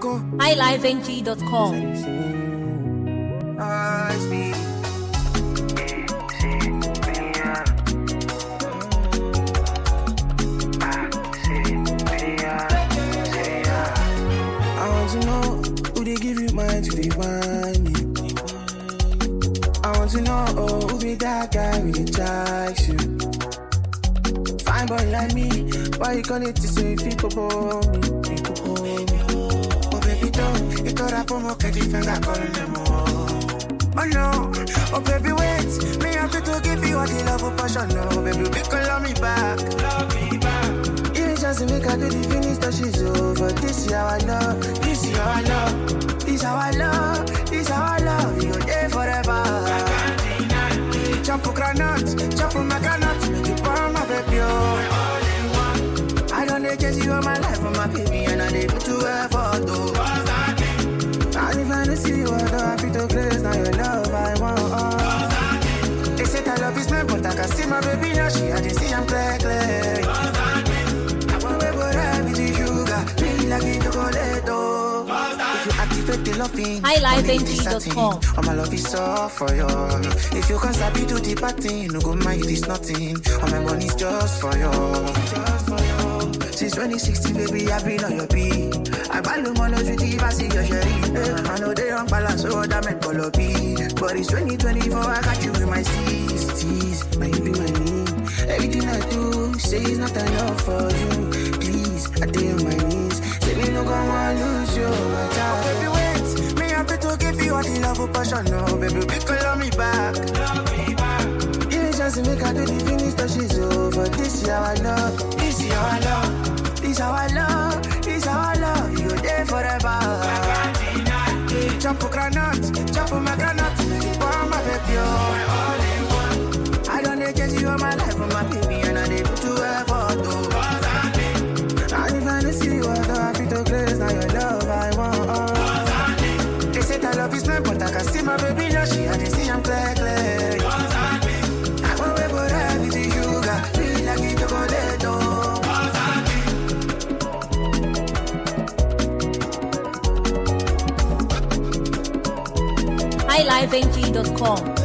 highlifeng.com. I want to know who they give you mind to the money. I want to know who be that guy who likes you. Fine boy like me, why you call it to say people for me? Oh baby don't, you thought I put more candy finger calling them more. Oh no, oh baby wait, me have to give you all the love of passion. No baby, you can love me back. Just to make her do the finish that she's over. This is how I love, this is how I love, this is how I love, this is how I love. You're there forever. Jump for granite, jump for my granite, make you burn my baby. I don't need just you in my life for my baby, and I need to ever do. And if I don't see you, I don't feel to grace. Now your love I want. They said I love is man, but I can see my baby now. She I just see I'm clear, clear. highlifeng.com. All my love is all for you. If you can't sabi do the bad thing, no go mind this nothing. All my money's just for you. Since 2016, baby, I've been on your beat. I value my love with the see your sherry. I know they don't balance, so that meant color B. But it's 2024, I got you with my steez. Might you be my name. Everything I do, say it's not enough for you. Please, I stay on my knees. Say me no gonna lose you, my child. Baby, wait, me have to give you all the love of passion. No, baby, you can love me back. Give me a chance to make her do the finish that she's over. This is how I love, this is how I love, this is how I love, this is how I love. You're there forever. Jump for granite, jump for my granite, make you burn my baby. I don't need just you in my life for my baby, and I need to ever do. And if I don't see you, I don't feel to grace. Now your love I want. They said I love is man, but I can see my baby now. She and they see I'm clear, clear. I want to go there with you, sugar. Feel like it chocolate. highlifeng.com.